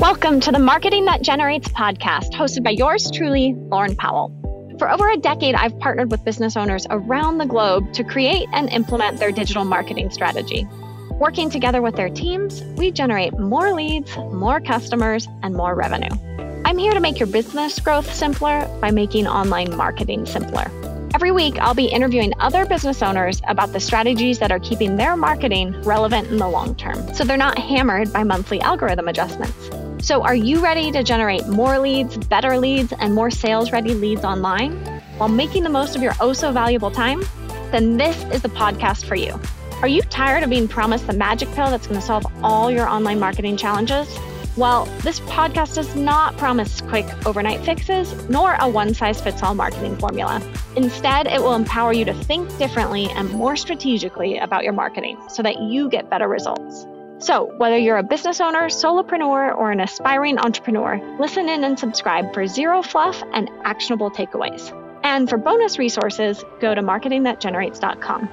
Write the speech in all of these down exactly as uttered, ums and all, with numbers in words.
Welcome to the Marketing That Generates podcast, hosted by yours truly, Lauren Powell. For over a decade, I've partnered with business owners around the globe to create and implement their digital marketing strategy. Working together with their teams, we generate more leads, more customers, and more revenue. I'm here to make your business growth simpler by making online marketing simpler. Every week, I'll be interviewing other business owners about the strategies that are keeping their marketing relevant in the long term, so they're not hammered by monthly algorithm adjustments. So are you ready to generate more leads, better leads, and more sales-ready leads online while making the most of your oh-so-valuable time? Then this is the podcast for you. Are you tired of being promised the magic pill that's going to solve all your online marketing challenges? Well, this podcast does not promise quick overnight fixes, nor a one-size-fits-all marketing formula. Instead, it will empower you to think differently and more strategically about your marketing so that you get better results. So whether you're a business owner, solopreneur, or an aspiring entrepreneur, listen in and subscribe for zero fluff and actionable takeaways. And for bonus resources, go to marketing that generates dot com.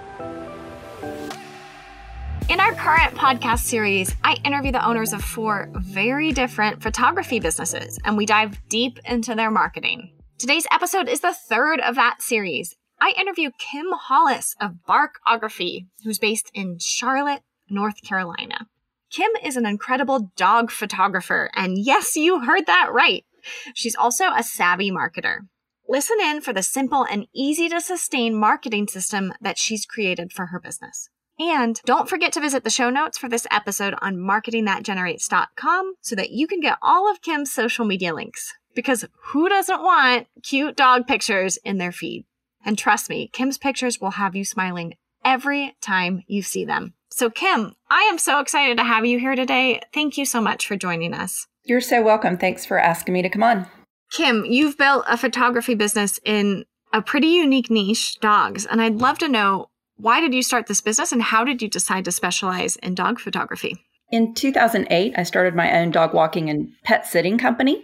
In our current podcast series, I interview the owners of four very different photography businesses, and we dive deep into their marketing. Today's episode is the third of that series. I interview Kim Hollis of Barkography, who's based in Charlotte, North Carolina. Kim is an incredible dog photographer, and yes, you heard that right. She's also a savvy marketer. Listen in for the simple and easy to sustain marketing system that she's created for her business. And don't forget to visit the show notes for this episode on marketing that generates dot com so that you can get all of Kim's social media links. Because who doesn't want cute dog pictures in their feed? And trust me, Kim's pictures will have you smiling every time you see them. So Kim, I am so excited to have you here today. Thank you so much for joining us. You're so welcome. Thanks for asking me to come on. Kim, you've built a photography business in a pretty unique niche, dogs. And I'd love to know, why did you start this business and how did you decide to specialize in dog photography? In two thousand eight, I started my own dog walking and pet sitting company.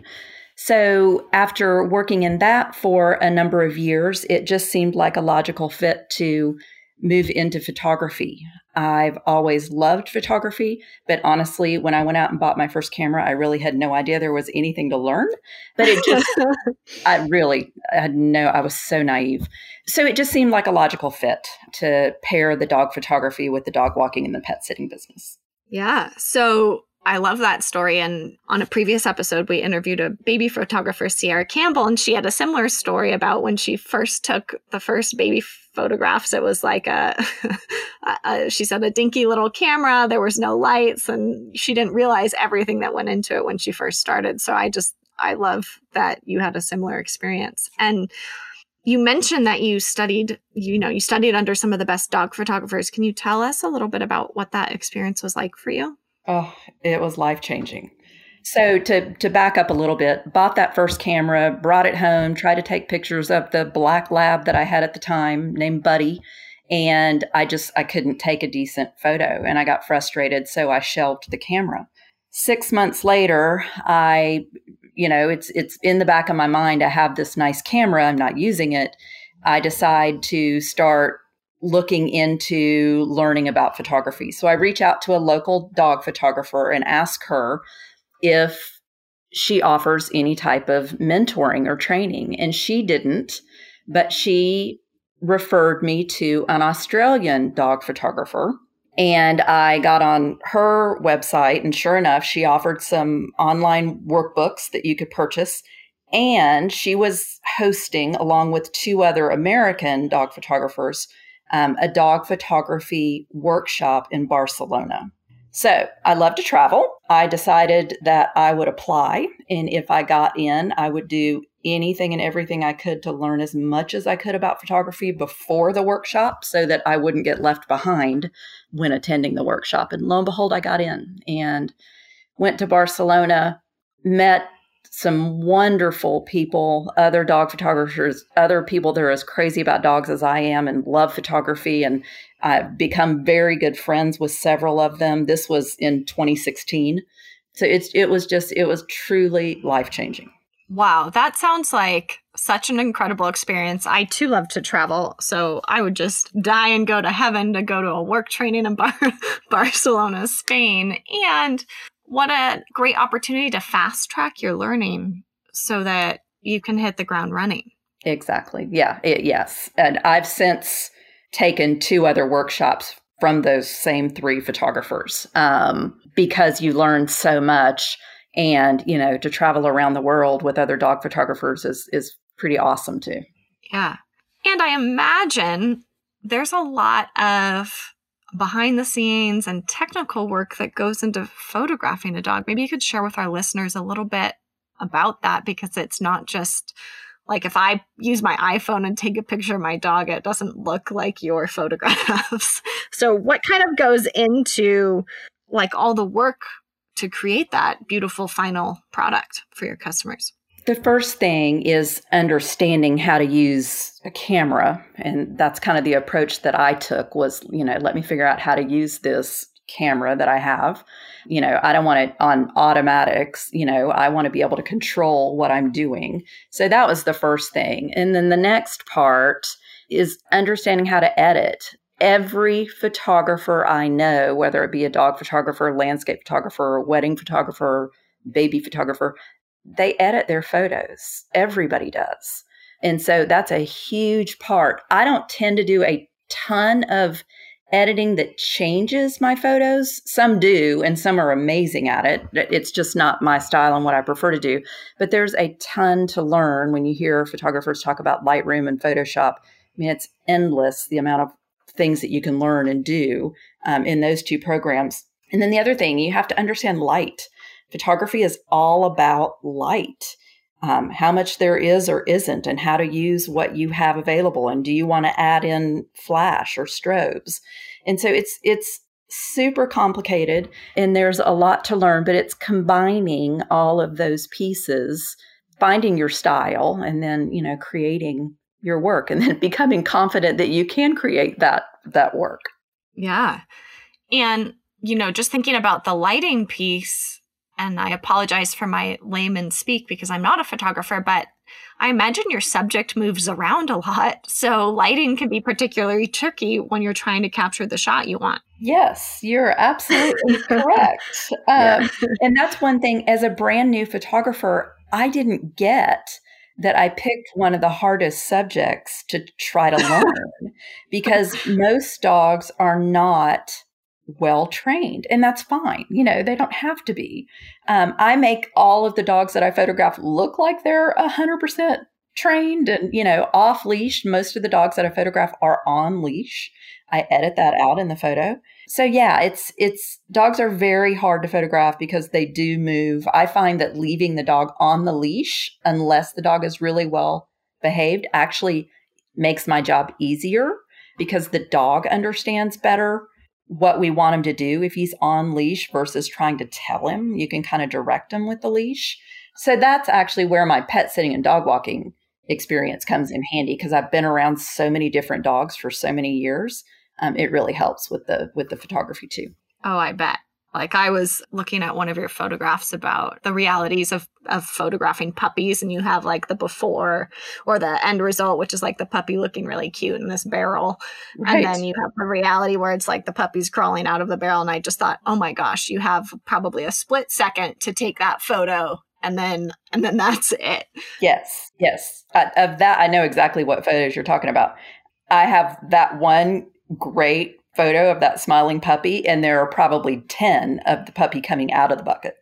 So after working in that for a number of years, it just seemed like a logical fit to move into photography. I've always loved photography, but honestly, when I went out and bought my first camera, I really had no idea there was anything to learn. But it just, I really I had no, I was so naive. So it just seemed like a logical fit to pair the dog photography with the dog walking and the pet sitting business. Yeah. So I love that story. And on a previous episode, we interviewed a baby photographer, Sierra Campbell, and she had a similar story about when she first took the first baby photographs. It was like a, a, she said, a dinky little camera. There was no lights, and she didn't realize everything that went into it when she first started. So I just, I love that you had a similar experience. And you mentioned that you studied, you know, you studied under some of the best dog photographers. Can you tell us a little bit about what that experience was like for you? Oh, it was life-changing. So to to back up a little bit, bought that first camera, brought it home, tried to take pictures of the black lab that I had at the time named Buddy. And I just, I couldn't take a decent photo and I got frustrated. So I shelved the camera. Six months later, I, you know, it's, it's in the back of my mind. I have this nice camera. I'm not using it. I decide to start looking into learning about photography. So I reach out to a local dog photographer and ask her if she offers any type of mentoring or training. And she didn't, but she referred me to an Australian dog photographer. And I got on her website, and sure enough, she offered some online workbooks that you could purchase. And she was hosting, along with two other American dog photographers, Um, a dog photography workshop in Barcelona. So I love to travel. I decided that I would apply. And if I got in, I would do anything and everything I could to learn as much as I could about photography before the workshop so that I wouldn't get left behind when attending the workshop. And lo and behold, I got in and went to Barcelona, met some wonderful people, other dog photographers, other people that are as crazy about dogs as I am and love photography. And I've become very good friends with several of them. This was in twenty sixteen. So it's, it was just, it was truly life-changing. Wow. That sounds like such an incredible experience. I too love to travel. So I would just die and go to heaven to go to a work training in Bar- Barcelona, Spain. And what a great opportunity to fast track your learning so that you can hit the ground running. Exactly. Yeah. It, yes. And I've since taken two other workshops from those same three photographers um, because you learn so much. And, you know, to travel around the world with other dog photographers is is pretty awesome too. Yeah. And I imagine there's a lot of behind the scenes and technical work that goes into photographing a dog. Maybe you could share with our listeners a little bit about that, because it's not just like if I use my iPhone and take a picture of my dog, it doesn't look like your photographs. So what kind of goes into like all the work to create that beautiful final product for your customers? The first thing is understanding how to use a camera. And that's kind of the approach that I took was, you know, let me figure out how to use this camera that I have. You know, I don't want it on automatics. You know, I want to be able to control what I'm doing. So that was the first thing. And then the next part is understanding how to edit. Every photographer I know, whether it be a dog photographer, landscape photographer, wedding photographer, baby photographer, they edit their photos. Everybody does. And so that's a huge part. I don't tend to do a ton of editing that changes my photos. Some do, and some are amazing at it. It's just not my style and what I prefer to do. But there's a ton to learn when you hear photographers talk about Lightroom and Photoshop. I mean, it's endless, the amount of things that you can learn and do um, in those two programs. And then the other thing, you have to understand light. Photography is all about light, um, how much there is or isn't, and how to use what you have available. And do you want to add in flash or strobes? And so it's it's super complicated, and there's a lot to learn, but it's combining all of those pieces, finding your style, and then, you know, creating your work, and then becoming confident that you can create that that work. Yeah. And, you know, just thinking about the lighting piece, and I apologize for my layman speak because I'm not a photographer, but I imagine your subject moves around a lot. So lighting can be particularly tricky when you're trying to capture the shot you want. Yes, you're absolutely correct. Um, and that's one thing, as a brand new photographer, I didn't get that I picked one of the hardest subjects to try to learn because most dogs are not well trained, and that's fine. You know, they don't have to be. Um, I make all of the dogs that I photograph look like they're one hundred percent trained and, you know, off leash. Most of the dogs that I photograph are on leash. I edit that out in the photo. So yeah, it's, it's, dogs are very hard to photograph because they do move. I find that leaving the dog on the leash, unless the dog is really well behaved, actually makes my job easier because the dog understands better what we want him to do if he's on leash versus trying to tell him. You can kind of direct him with the leash. So that's actually where my pet sitting and dog walking experience comes in handy, because I've been around so many different dogs for so many years. Um, it really helps with the with the photography too. Oh, I bet. Like I was looking at one of your photographs about the realities of, of photographing puppies, and you have like the before or the end result, which is like the puppy looking really cute in this barrel. Right. And then you have the reality where it's like the puppy's crawling out of the barrel. And I just thought, oh my gosh, you have probably a split second to take that photo. And then, and then that's it. Yes. Yes. Uh, of that, I know exactly what photos you're talking about. I have that one great photo of that smiling puppy, and there are probably ten of the puppy coming out of the bucket.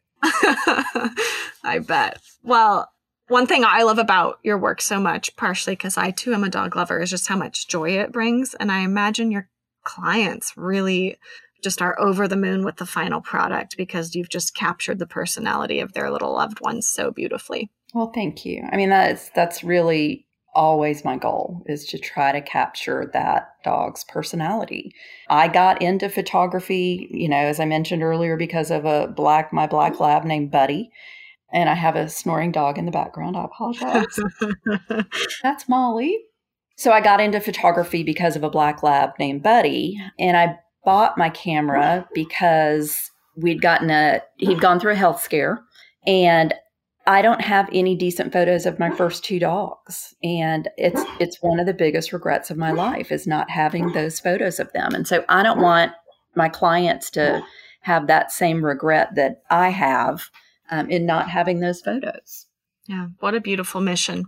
I bet. Well, one thing I love about your work so much, partially because I too am a dog lover, is just how much joy it brings. And I imagine your clients really just are over the moon with the final product because you've just captured the personality of their little loved ones so beautifully. Well, thank you. I mean, that is, that's really always my goal, is to try to capture that dog's personality. I got into photography, you know, as I mentioned earlier, because of a black, my black lab named Buddy. And I have a snoring dog in the background. I apologize. That's Molly. So I got into photography because of a black lab named Buddy. And I bought my camera because we'd gotten a, he'd gone through a health scare, and I don't have any decent photos of my first two dogs. And it's it's one of the biggest regrets of my life, is not having those photos of them. And so I don't want my clients to have that same regret that I have um, in not having those photos. Yeah, what a beautiful mission.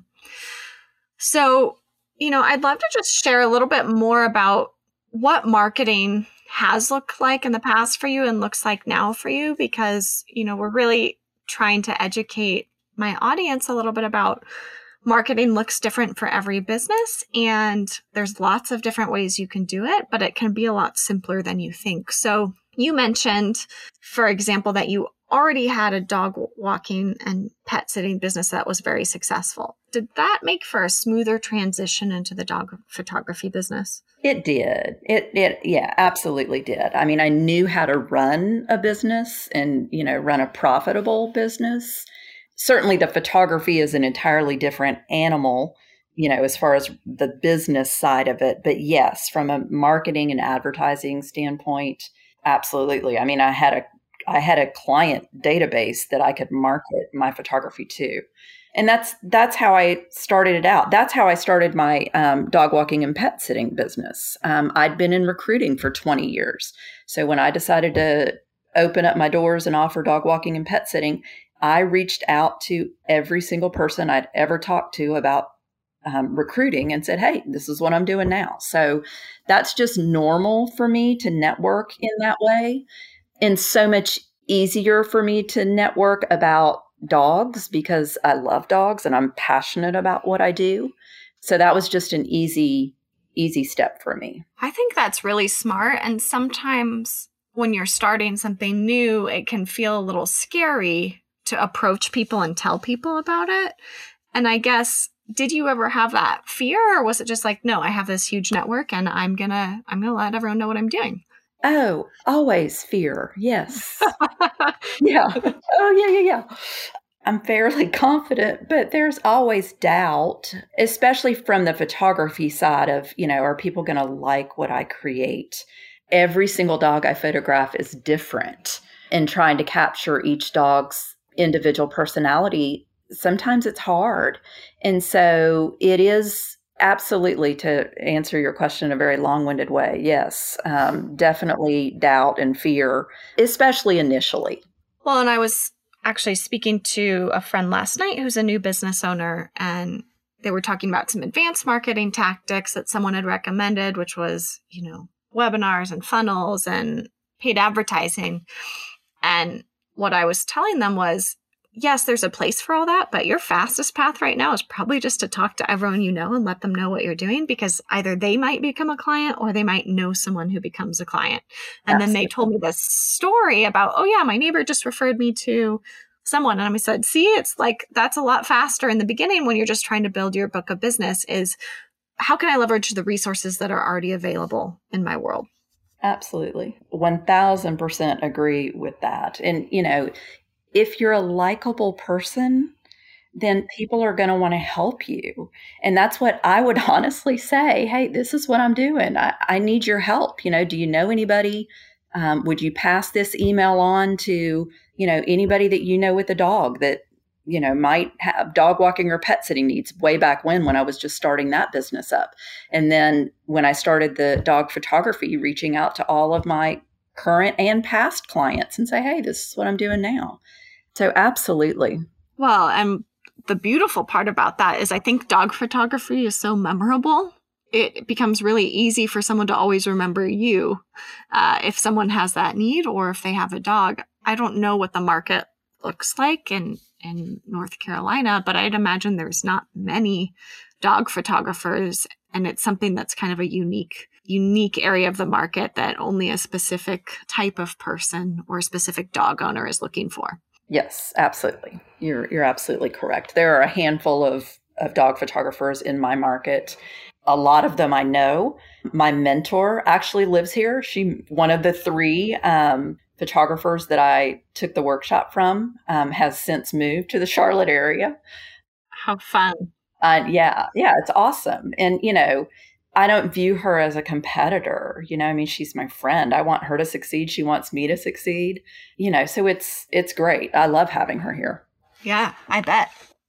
So, you know, I'd love to just share a little bit more about what marketing has looked like in the past for you and looks like now for you, because, you know, we're really trying to educate my audience a little bit about marketing looks different for every business, and there's lots of different ways you can do it, but it can be a lot simpler than you think. So you mentioned, for example, that you already had a dog walking and pet sitting business that was very successful. Did that make for a smoother transition into the dog photography business? It did. It, it, yeah, absolutely did. I mean, I knew how to run a business and, you know, run a profitable business. Certainly the photography is an entirely different animal, you know, as far as the business side of it. But yes, from a marketing and advertising standpoint, absolutely. I mean, I had a, I had a client database that I could market my photography to. And that's, that's how I started it out. That's how I started my um, dog walking and pet sitting business. Um, I'd been in recruiting for twenty years. So when I decided to open up my doors and offer dog walking and pet sitting, I reached out to every single person I'd ever talked to about um, recruiting and said, hey, this is what I'm doing now. So that's just normal for me to network in that way. And so much easier for me to network about dogs because I love dogs and I'm passionate about what I do. So that was just an easy, easy step for me. I think that's really smart. And sometimes when you're starting something new, it can feel a little scary to approach people and tell people about it. And I guess, did you ever have that fear, or was it just like, no, I have this huge network and I'm gonna, I'm gonna let everyone know what I'm doing? Oh, always fear. Yes. Yeah. Oh, yeah, yeah, yeah. I'm fairly confident, but there's always doubt, especially from the photography side of, you know, are people going to like what I create? Every single dog I photograph is different, and trying to capture each dog's individual personality, sometimes it's hard. And so it is absolutely, to answer your question in a very long-winded way, yes, um, definitely doubt and fear, especially initially. Well, and I was actually speaking to a friend last night who's a new business owner, and they were talking about some advanced marketing tactics that someone had recommended, which was, you know, webinars and funnels and paid advertising. And what I was telling them was, yes, there's a place for all that, but your fastest path right now is probably just to talk to everyone you know and let them know what you're doing, because either they might become a client or they might know someone who becomes a client. And Absolutely. Then they told me this story about, oh yeah, my neighbor just referred me to someone. And I said, see, it's like, that's a lot faster in the beginning when you're just trying to build your book of business, is how can I leverage the resources that are already available in my world? Absolutely. one thousand percent agree with that. And, you know, if you're a likable person, then people are going to want to help you. And that's what I would honestly say. Hey, this is what I'm doing. I, I need your help. You know, do you know anybody? Um, would you pass this email on to, you know, anybody that you know with a dog that, you know, might have dog walking or pet sitting needs? Way back when, when I was just starting that business up. And then when I started the dog photography, reaching out to all of my current and past clients and say, hey, this is what I'm doing now. So absolutely. Well, and the beautiful part about that is I think dog photography is so memorable. It becomes really easy for someone to always remember you uh, if someone has that need or if they have a dog. I don't know what the market looks like in, in North Carolina, but I'd imagine there's not many dog photographers, and it's something that's kind of a unique unique area of the market that only a specific type of person or a specific dog owner is looking for. Yes, absolutely. You're you're absolutely correct. There are a handful of, of dog photographers in my market. A lot of them I know. My mentor actually lives here. She, one of the three um, photographers that I took the workshop from, um, has since moved to the Charlotte area. How fun. Uh, yeah, yeah, it's awesome. And, you know, I don't view her as a competitor. You know, I mean, she's my friend. I want her to succeed. She wants me to succeed. You know, so it's it's great. I love having her here. Yeah, I bet.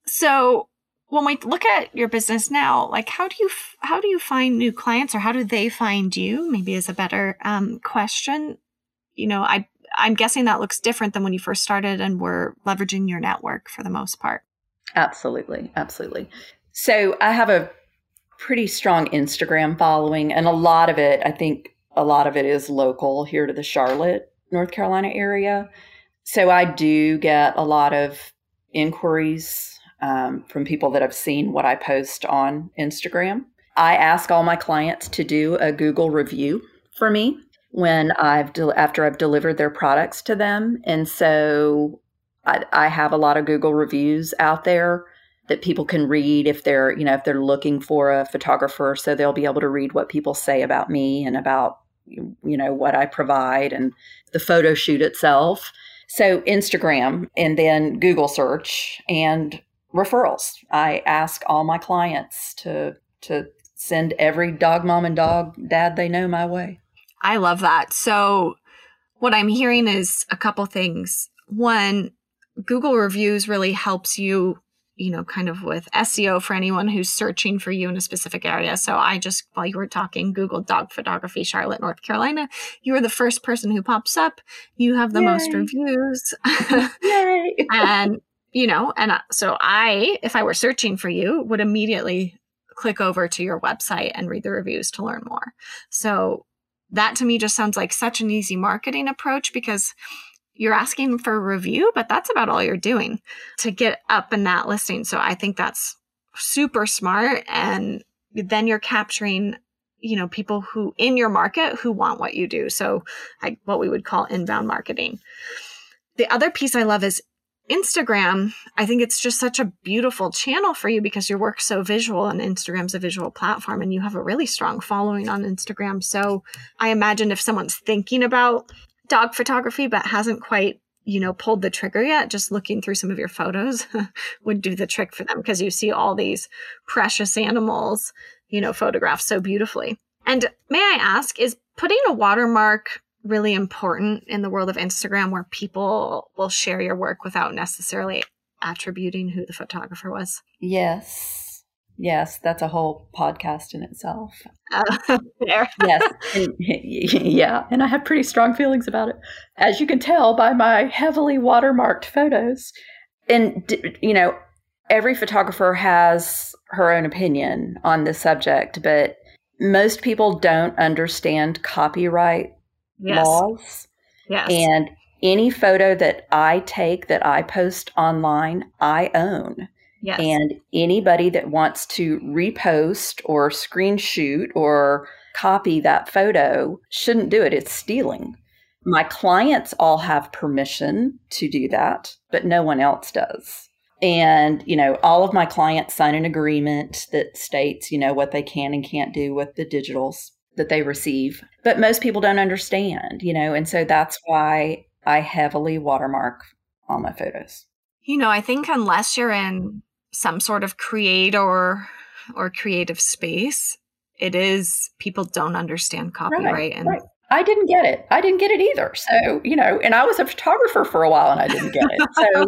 So when we look at your business now, like how do you how do you find new clients, or how do they find you? Maybe is a better um, question. You know, I I'm guessing that looks different than when you first started and were leveraging your network for the most part. Absolutely. Absolutely. So I have a pretty strong Instagram following, and a lot of it, I think a lot of it is local here to the Charlotte, North Carolina area. So I do get a lot of inquiries um, from people that have seen what I post on Instagram. I ask all my clients to do a Google review for me when I've de- after I've delivered their products to them. And so I, I have a lot of Google reviews out there that people can read if they're, you know, if they're looking for a photographer. So they'll be able to read what people say about me and about, you know, what I provide and the photo shoot itself. So Instagram and then Google search and referrals. I ask all my clients to to send every dog mom and dog dad they know my way. I love that. So what I'm hearing is a couple things. One, Google reviews really helps you, you know, kind of with S E O for anyone who's searching for you in a specific area. So I just, while you were talking, Googled dog photography, Charlotte, North Carolina. You are the first person who pops up. You have the Yay. most reviews. Yay. And, you know, and so I, if I were searching for you, would immediately click over to your website and read the reviews to learn more. So that to me just sounds like such an easy marketing approach, because you're asking for a review, but that's about all you're doing to get up in that listing. So I think that's super smart. And then you're capturing, you know, people who in your market who want what you do. So like what we would call inbound marketing. The other piece I love is Instagram. I think it's just such a beautiful channel for you because your work's so visual, and Instagram's a visual platform, and you have a really strong following on Instagram. So I imagine if someone's thinking about dog photography but hasn't quite, you know, pulled the trigger yet, just looking through some of your photos would do the trick for them, because you see all these precious animals, you know, photographed so beautifully. And may I ask, is putting a watermark really important in the world of Instagram, where people will share your work without necessarily attributing who the photographer was? Yes. Yes. That's a whole podcast in itself. Uh, there. Yes. And, yeah. And I have pretty strong feelings about it, as you can tell by my heavily watermarked photos. And, you know, every photographer has her own opinion on this subject, but most people don't understand copyright Yes. laws. Yes. And any photo that I take that I post online, I own. Yes. And anybody that wants to repost or screenshot or copy that photo shouldn't do it. It's stealing. My clients all have permission to do that, but no one else does. And, you know, all of my clients sign an agreement that states, you know, what they can and can't do with the digitals that they receive. But most people don't understand, you know, and so that's why I heavily watermark all my photos. You know, I think unless you're in some sort of creator or creative space, it is, people don't understand copyright. Right, and right. I didn't get it. I didn't get it either. So, you know, and I was a photographer for a while and I didn't get it. So,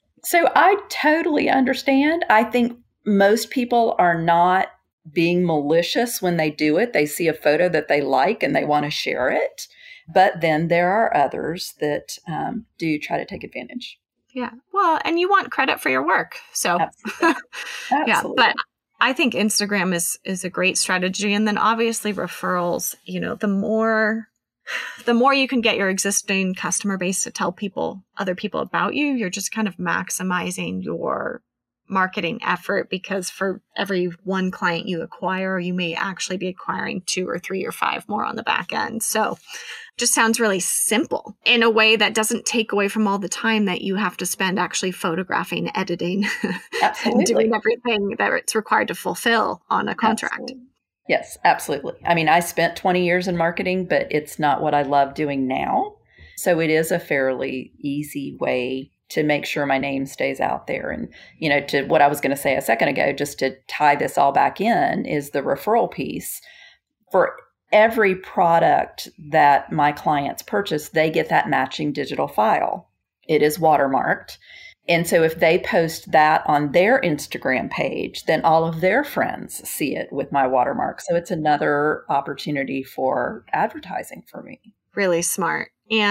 so I totally understand. I think most people are not being malicious when they do it. They see a photo that they like and they want to share it. But then there are others that um, do try to take advantage. Yeah. Well, and you want credit for your work. So, Absolutely. Absolutely. Yeah, but I think Instagram is is a great strategy. And then obviously referrals, you know, the more the more you can get your existing customer base to tell people, other people about you, you're just kind of maximizing your marketing effort, because for every one client you acquire, you may actually be acquiring two or three or five more on the back end. So it just sounds really simple in a way that doesn't take away from all the time that you have to spend actually photographing, editing, and doing everything that it's required to fulfill on a contract. Absolutely. Yes, absolutely. I mean, I spent twenty years in marketing, but it's not what I love doing now. So it is a fairly easy way to make sure my name stays out there. And, you know, to what I was going to say a second ago, just to tie this all back in, is the referral piece. For every product that my clients purchase, they get that matching digital file. It is watermarked. And so if they post that on their Instagram page, then all of their friends see it with my watermark. So it's another opportunity for advertising for me. Really smart. And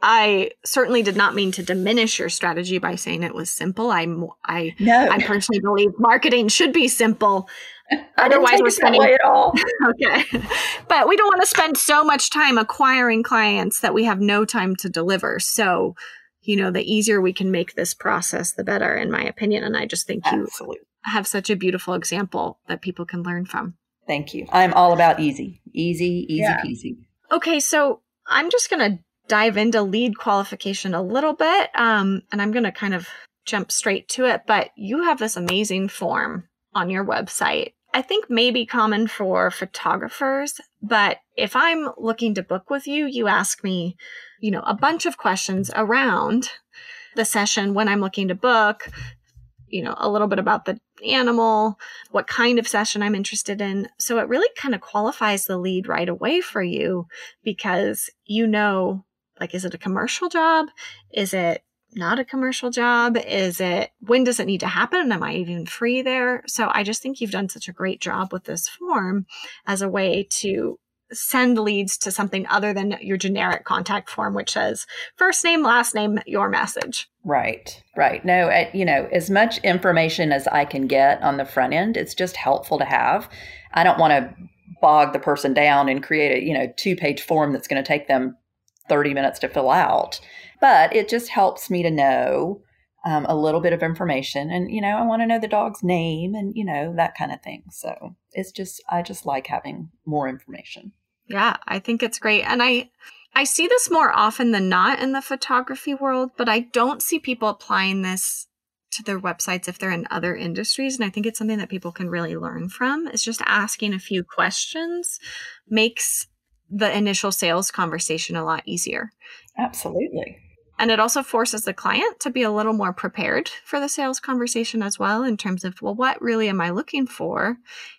I certainly did not mean to diminish your strategy by saying it was simple. I I no. I personally believe marketing should be simple. I Otherwise, we're didn't take it spending that way at all. Okay, but we don't want to spend so much time acquiring clients that we have no time to deliver. So, you know, the easier we can make this process, the better, in my opinion. And I just think you Absolutely. have such a beautiful example that people can learn from. Thank you. I'm all about easy, easy, easy Yeah. peasy. Okay, so I'm just going to dive into lead qualification a little bit, um, and I'm going to kind of jump straight to it. But you have this amazing form on your website. I think maybe common for photographers, but if I'm looking to book with you, you ask me, you know, a bunch of questions around the session when I'm looking to book, you know, a little bit about the animal, what kind of session I'm interested in. So it really kind of qualifies the lead right away for you because you know, like, is it a commercial job? Is it not a commercial job? Is it, when does it need to happen? Am I even free there? So I just think you've done such a great job with this form as a way to send leads to something other than your generic contact form, which says first name, last name, your message. Right, right. No, I, you know, as much information as I can get on the front end, it's just helpful to have. I don't want to bog the person down and create a, you know, two-page form that's going to take them thirty minutes to fill out. But it just helps me to know um, a little bit of information. And, you know, I want to know the dog's name and, you know, that kind of thing. So it's just, I just like having more information. Yeah, I think it's great. And I, I see this more often than not in the photography world, but I don't see people applying this to their websites if they're in other industries. And I think it's something that people can really learn from. It's just asking a few questions makes the initial sales conversation a lot easier. Absolutely. And it also forces the client to be a little more prepared for the sales conversation as well, in terms of, well, what really am I looking for?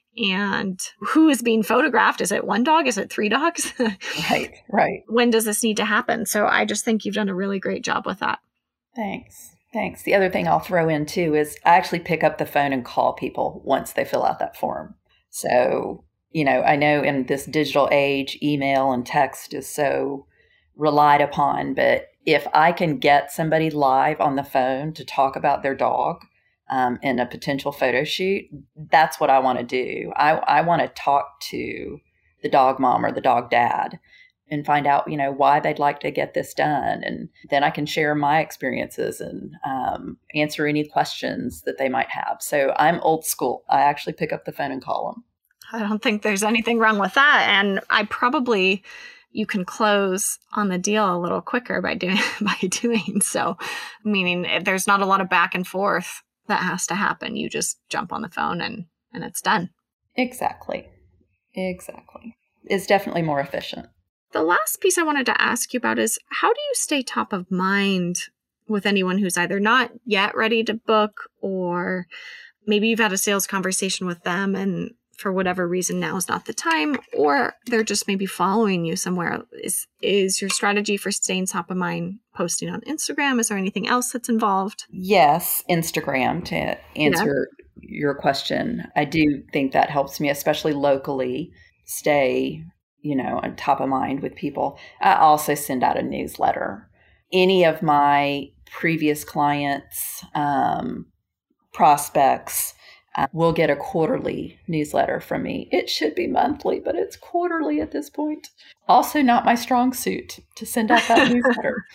And who is being photographed? Is it one dog? Is it three dogs? Right, right. When does this need to happen? So I just think you've done a really great job with that. Thanks. Thanks. The other thing I'll throw in too is I actually pick up the phone and call people once they fill out that form. So, you know, I know in this digital age, email and text is so relied upon, but if I can get somebody live on the phone to talk about their dog um, in a potential photo shoot, that's what I want to do. I, I want to talk to the dog mom or the dog dad and find out, you know, why they'd like to get this done. And then I can share my experiences and um, answer any questions that they might have. So I'm old school. I actually pick up the phone and call them. I don't think there's anything wrong with that. And I probably... you can close on the deal a little quicker by doing by doing so. Meaning there's not a lot of back and forth that has to happen. You just jump on the phone and, and it's done. Exactly. Exactly. It's definitely more efficient. The last piece I wanted to ask you about is, how do you stay top of mind with anyone who's either not yet ready to book, or maybe you've had a sales conversation with them and for whatever reason now is not the time, or they're just maybe following you somewhere? Is is your strategy for staying top of mind posting on Instagram? Is there anything else that's involved? Yes, Instagram, to answer yeah. your question. I do think that helps me, especially locally, stay, you know, on top of mind with people. I also send out a newsletter. Any of my previous clients, um, prospects, Uh, will get a quarterly newsletter from me. It should be monthly, but it's quarterly at this point. Also not my strong suit to send out that newsletter.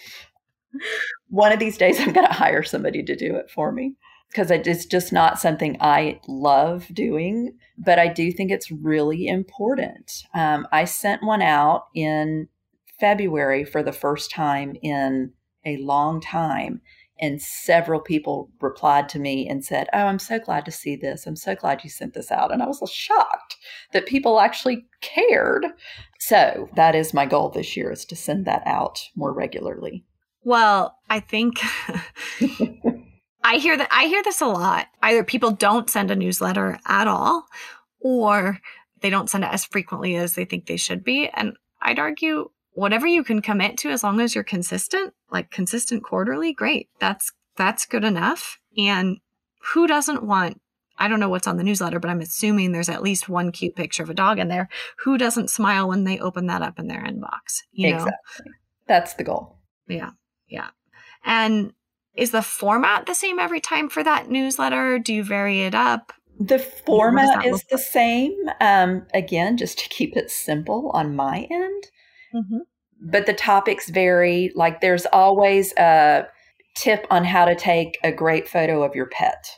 One of these days, I'm going to hire somebody to do it for me because it's just not something I love doing, but I do think it's really important. Um, I sent one out in February for the first time in a long time. And several people replied to me and said, "Oh, I'm so glad to see this. I'm so glad you sent this out." And I was shocked that people actually cared. So that is my goal this year, is to send that out more regularly. Well, I think I hear that I hear this a lot. Either people don't send a newsletter at all, or they don't send it as frequently as they think they should be. And I'd argue, whatever you can commit to, as long as you're consistent, like consistent quarterly, great. That's that's good enough. And who doesn't want, I don't know what's on the newsletter, but I'm assuming there's at least one cute picture of a dog in there. Who doesn't smile when they open that up in their inbox? You know? Exactly. That's the goal. Yeah. Yeah. And is the format the same every time for that newsletter? Do you vary it up? The format is the same. Um, again, just to keep it simple on my end. Mm-hmm. But the topics vary. Like there's always a tip on how to take a great photo of your pet.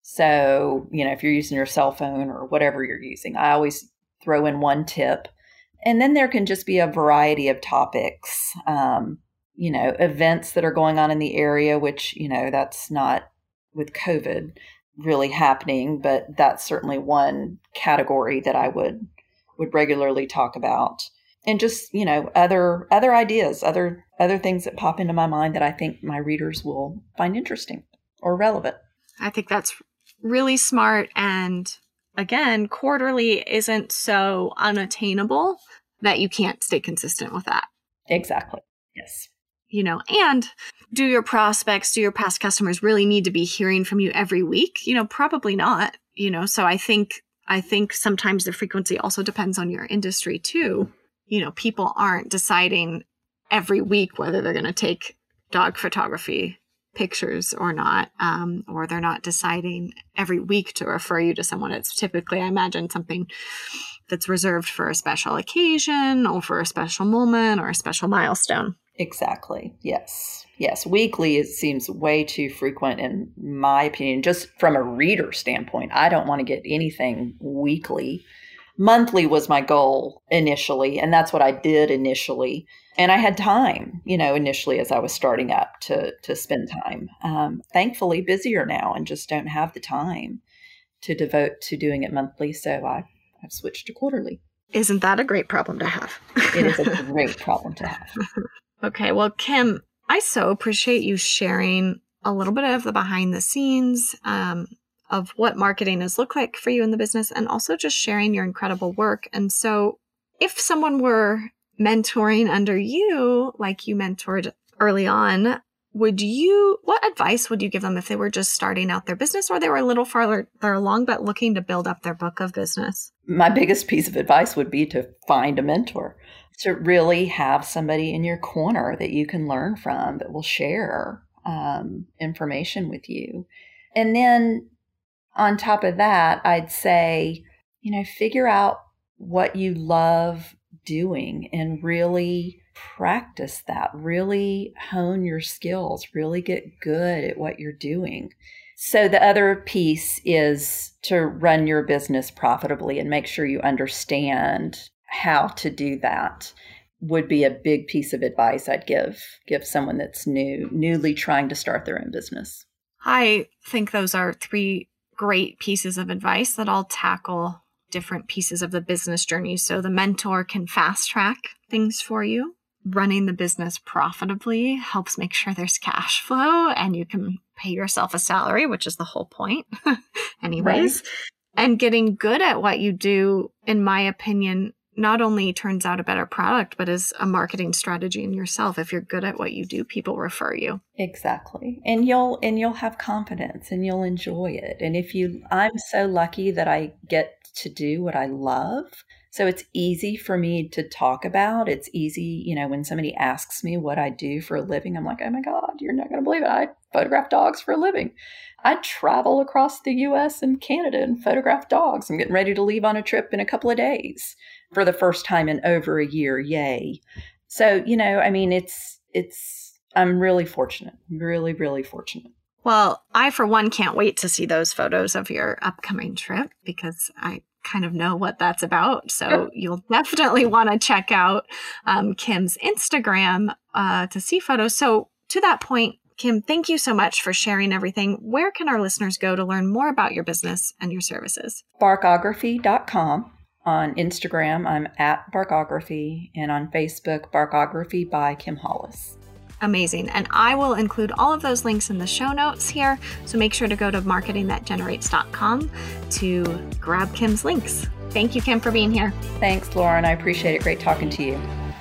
So, you know, if you're using your cell phone or whatever you're using, I always throw in one tip. And then there can just be a variety of topics, um, you know, events that are going on in the area, which, you know, that's not with COVID really happening, but that's certainly one category that I would would regularly talk about. And just, you know, other other ideas, other other things that pop into my mind that I think my readers will find interesting or relevant. I think that's really smart. And again, quarterly isn't so unattainable that you can't stay consistent with that. Exactly. Yes. You know, and do your prospects, do your past customers really need to be hearing from you every week? You know, probably not, you know, so I think, I think sometimes the frequency also depends on your industry too. You know, people aren't deciding every week whether they're going to take dog photography pictures or not, um, or they're not deciding every week to refer you to someone. It's typically, I imagine, something that's reserved for a special occasion or for a special moment or a special milestone. Exactly. Yes. Yes. Weekly, it seems way too frequent in my opinion, just from a reader standpoint. I don't want to get anything weekly. Monthly was my goal initially, and that's what I did initially. And I had time, you know, initially as I was starting up to to spend time. Um, thankfully, busier now and just don't have the time to devote to doing it monthly. So I, I've switched to quarterly. Isn't that a great problem to have? It is a great problem to have. Okay. Well, Kim, I so appreciate you sharing a little bit of the behind the scenes um, of what marketing has looked like for you in the business, and also just sharing your incredible work. And so if someone were mentoring under you, like you mentored early on, would you, what advice would you give them if they were just starting out their business or they were a little farther along, but looking to build up their book of business? My biggest piece of advice would be to find a mentor, to really have somebody in your corner that you can learn from, that will share um, information with you. And then on top of that, I'd say, you know, figure out what you love doing and really practice that, really hone your skills, really get good at what you're doing. So the other piece is to run your business profitably and make sure you understand how to do that. Would be a big piece of advice I'd give give someone that's new, newly trying to start their own business. I think those are three great pieces of advice that all tackle different pieces of the business journey. So the mentor can fast track things for you. Running the business profitably helps make sure there's cash flow and you can pay yourself a salary, which is the whole point anyways. Right. And getting good at what you do, in my opinion, not only turns out a better product, but is a marketing strategy in yourself. If you're good at what you do, people refer you. Exactly. And you'll, and you'll have confidence and you'll enjoy it. And if you, I'm so lucky that I get to do what I love. So it's easy for me to talk about. It's easy, you know, when somebody asks me what I do for a living, I'm like, oh my God, you're not going to believe it. I photograph dogs for a living. I travel across the U S and Canada and photograph dogs. I'm getting ready to leave on a trip in a couple of days for the first time in over a year. Yay. So, you know, I mean, it's, it's, I'm really fortunate, really, really fortunate. Well, I, for one, can't wait to see those photos of your upcoming trip because I kind of know what that's about. So you'll definitely want to check out um, Kim's Instagram uh, to see photos. So to that point, Kim, thank you so much for sharing everything. Where can our listeners go to learn more about your business and your services? barkography dot com. On Instagram, I'm at Barkography, and on Facebook, Barkography by Kim Hollis. Amazing. And I will include all of those links in the show notes here. So make sure to go to marketing that generates dot com to grab Kim's links. Thank you, Kim, for being here. Thanks, Lauren. I appreciate it. Great talking to you.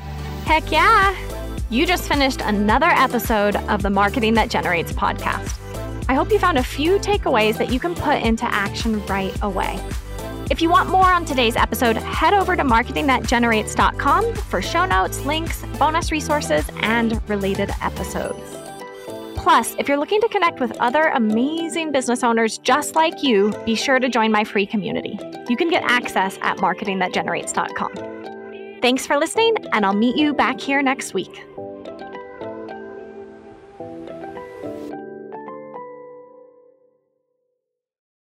Heck yeah. You just finished another episode of the Marketing That Generates podcast. I hope you found a few takeaways that you can put into action right away. If you want more on today's episode, head over to marketing that generates dot com for show notes, links, bonus resources, and related episodes. Plus, if you're looking to connect with other amazing business owners just like you, be sure to join my free community. You can get access at marketing that generates dot com. Thanks for listening, and I'll meet you back here next week.